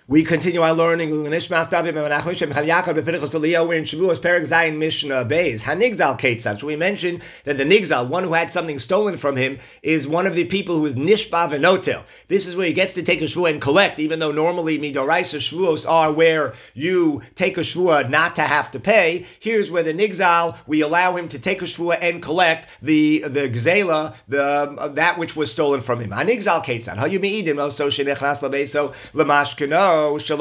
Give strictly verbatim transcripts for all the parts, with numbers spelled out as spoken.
We continue our learning. We're in Shavuos, Perek Zayin Mishnah Beis. Hanigzal Ketzad. So we mentioned that the Nigzal, one who had something stolen from him, is one of the people who is Nishba Venotel. This is where he gets to take a Shvuah and collect, even though normally Midoraisa Shvuos are where you take a Shvuah not to have to pay. Here's where the Nigzal, we allow him to take a Shvuah and collect the the Gzela, the uh, that which was stolen from him. Hanigzal Ketzad. How you me'idim also shenechnas labeso lemashkeno.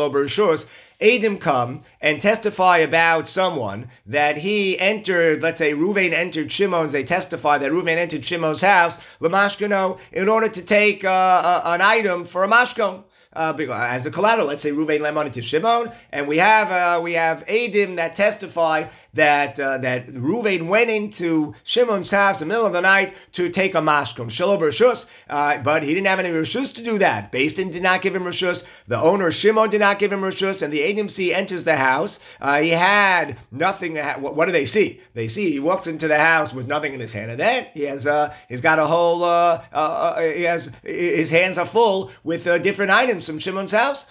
Adim come and testify about someone that he entered, let's say Ruvain entered Shimon's, they testify that Ruvain entered Shimon's house, Lamashkano, in order to take uh, uh, an item for a mashkon. Uh, as a collateral, let's say Ruvain lent money to Shimon, and we have uh, we have Adim that testify that uh, that Ruvain went into Shimon's house in the middle of the night to take a mashkon, Shelo b'reshus, uh, but he didn't have any reshus to do that. Beis Din did not give him reshus. The owner Shimon did not give him reshus, and the Adim see enters the house. Uh, he had nothing. What, what do they see? They see he walks into the house with nothing in his hand, and then he has uh, he's got a whole uh, uh, uh, he has his hands are full with uh, different items from Shimon's house.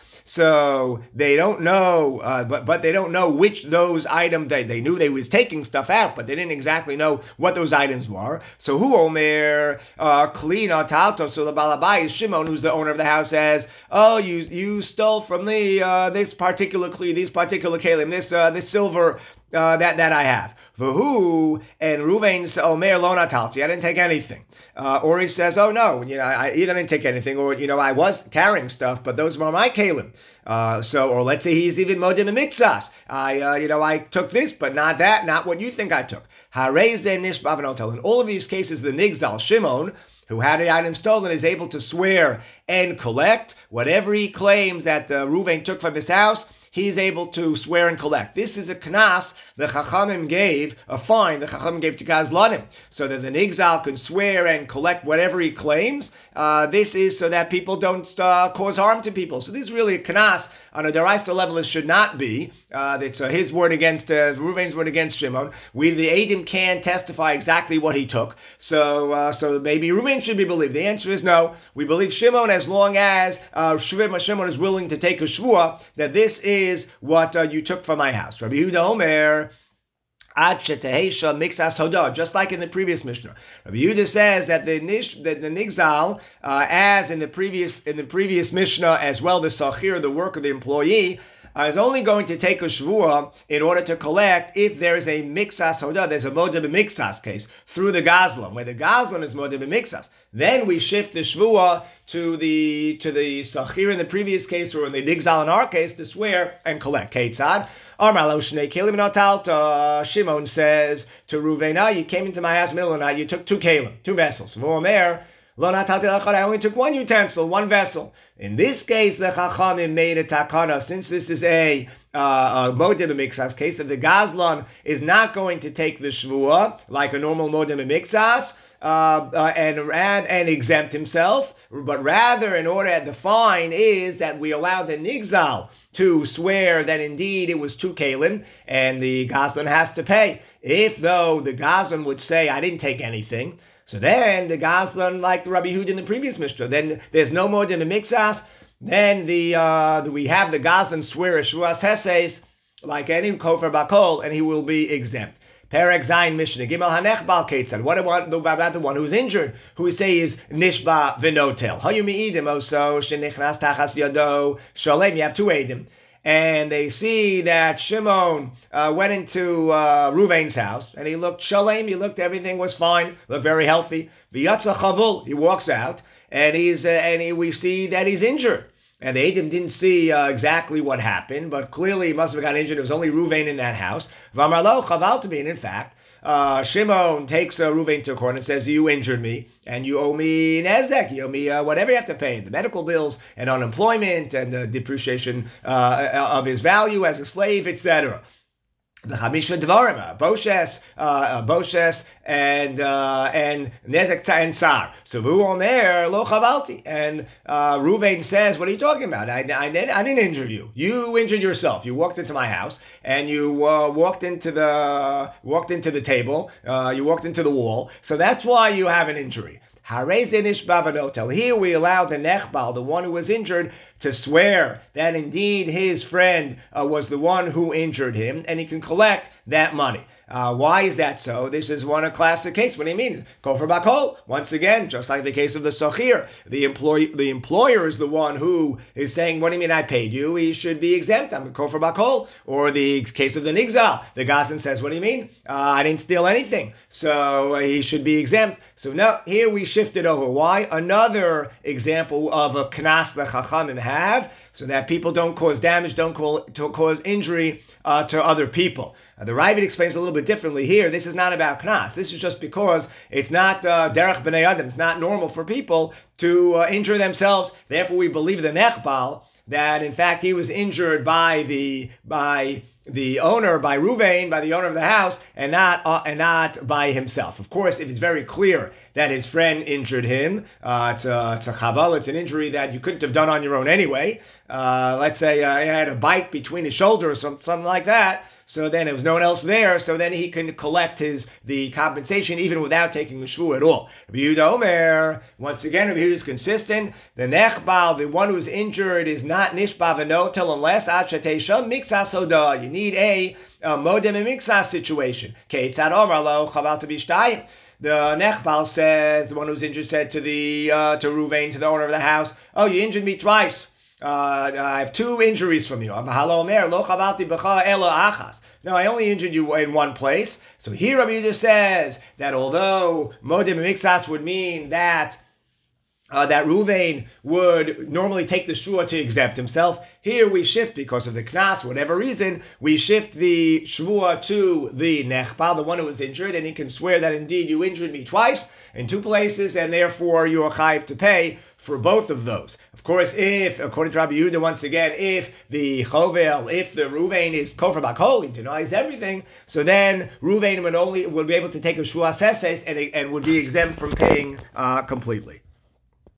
So they don't know, uh, but but they don't know which those items. They they knew they was taking stuff out, but they didn't exactly know what those items were. So who omer clean uh, talto? So the balabai is Shimon, who's the owner of the house, says, "Oh, you you stole from the uh, this particular kli, these particular kalim, this uh, this silver." Uh, that that I have. V'hu and Ruvain Omer lo natalti. I didn't take anything. Uh, or he says, oh no, you know, I either didn't take anything, or you know, I was carrying stuff, but those were my kalim. Uh, so, or let's say he's even modim mixas. I, uh, you know, I took this, but not that, not what you think I took. Harez nishba v'notel. In all of these cases, the Nigzal Shimon, who had the item stolen, is able to swear and collect whatever he claims that the Ruvain took from his house. He's able to swear and collect. This is a knas the Chachamim gave, a fine the Chachamim gave to Gazlanim, so that the Nigzal can swear and collect whatever he claims. Uh, this is so that people don't uh, cause harm to people. So this is really a knas on a deraisa level. It should not be. Uh, it's uh, his word against uh, Ruvain's word against Shimon. We the Adim can testify exactly what he took. So uh, so maybe Ruvain should be believed. The answer is no. We believe Shimon as long as uh, Shimon is willing to take a shvuah that this is is what uh, you took from my house. Rabbi Yehuda Omer, Ad shetehesha mixas hodah, just like in the previous Mishnah. Rabbi Yehuda says that the nish, that the nigzal, uh, as in the previous in the previous Mishnah, as well the sachir, the work of the employee, Uh, is only going to take a shvuah in order to collect if there is a mixas hodah, there's a modeh b'mixas case through the gazlan, where the gazlan is modeh b'mixas. Then we shift the shvuah to the to the sachir in the previous case, or in the nigzal in our case, to swear and collect. Ketzad Shimon says to Ruvain, you came into my house in the middle of the night, you took two kalim, two vessels. I only took one utensil, one vessel. In this case, the Chachamim made a takana, since this is a uh, a modeh b'mixas case, that the Gazlan is not going to take the shvuah like a normal modeh b'mixas, uh, uh, and, and and exempt himself, but rather, in order, the fine is that we allow the Nigzal to swear that indeed it was two kalim, and the Gazlan has to pay. If, though, the Gazlan would say, I didn't take anything, so then the Gazlan, like the Rabbi Yehuda in the previous Mishnah, then there's no more than the mixas. Then the, uh, the we have the Gazlan swear a shvuas heses like any kofer bakol, and he will be exempt. Perek Zayin Mishnah Gimel Hanech Bal Ketzad. What about the one who's injured, who we say is Nishba Venotel? Hayu mi'idim also shenichnas tachas yado shalem. You have two edim, and they see that Shimon uh, went into uh, Ruvain's house, and he looked shalem. He looked, everything was fine, looked very healthy. V'yatza chavul. He walks out, and he's uh, and he, we see that he's injured. And the Adim didn't see uh, exactly what happened, but clearly he must have got injured. It was only Ruvain in that house. V'amarlo chaval to be, and in fact, uh, Shimon takes uh, Ruvain to court and says, you injured me, and you owe me nezek, you owe me uh, whatever you have to pay, the medical bills and unemployment and the depreciation uh, of his value as a slave, et cetera. The Hamishva Dvarim, uh, Boshes, uh, uh, Boshes, and uh, and Nezek and Tsar. So Vu Omer Lo Chavalti, and uh, Ruvain says, "What are you talking about? I, I, I didn't injure you. You injured yourself. You walked into my house, and you uh, walked into the walked into the table. Uh, you walked into the wall. So that's why you have an injury." Hareze nishba v'notel. Here we allow the nechbal, the one who was injured, to swear that indeed his friend uh, was the one who injured him, and he can collect that money. Uh, why is that so? This is one a classic case. What do you mean? Kofar bakol. Once again, just like the case of the sochir, the employee, the employer is the one who is saying, "What do you mean I paid you? He should be exempt. I'm a kofar bakol." Or the case of the nigzal, the gazan says, "What do you mean? Uh, I didn't steal anything, so uh, he should be exempt." So now here we shifted over. Why? Another example of a knas the chachamim have, so that people don't cause damage, don't cause injury uh, to other people. Uh, the Ravid explains a little bit differently here. This is not about knas. This is just because it's not uh, derech b'nei adam. It's not normal for people to uh, injure themselves. Therefore, we believe the nechbal that in fact he was injured by the by the owner, by Ruvain, by the owner of the house, and not uh, and not by himself. Of course, if it's very clear that his friend injured him, uh, it's, a, it's a chaval, it's an injury that you couldn't have done on your own anyway. Uh, let's say uh, he had a bite between his shoulders, some, something like that. So then there was no one else there. So then he can collect his the compensation even without taking the shvu at all. Rabbi Yehuda Omer, once again, Rabbi Yehuda is consistent. The nechbal, the one who's injured, is not nishba v'notel unless ad shetei mixas oda. You need a, a modem and mixas situation. Keitzad Omer lo chaval to b'shtayim. The nechbal says, the one who's injured said to the uh, to Ruvain, to the owner of the house, "Oh, you injured me twice. Uh, I have two injuries from you. No, I only injured you in one place." So here Rabbi Yehuda says that although Modim Mixas would mean that uh, that Ruvain would normally take the shua to exempt himself, here we shift because of the knas, whatever reason, we shift the shvua to the nechbal, the one who was injured, and he can swear that indeed you injured me twice in two places, and therefore you are chayiv to pay for both of those. Of course, if, according to Rabbi Yehuda, once again, if the chovel, if the Ruvain is kofar bakol, he denies everything, so then Ruvain would only would be able to take a shua seses and, and would be exempt from paying uh, completely.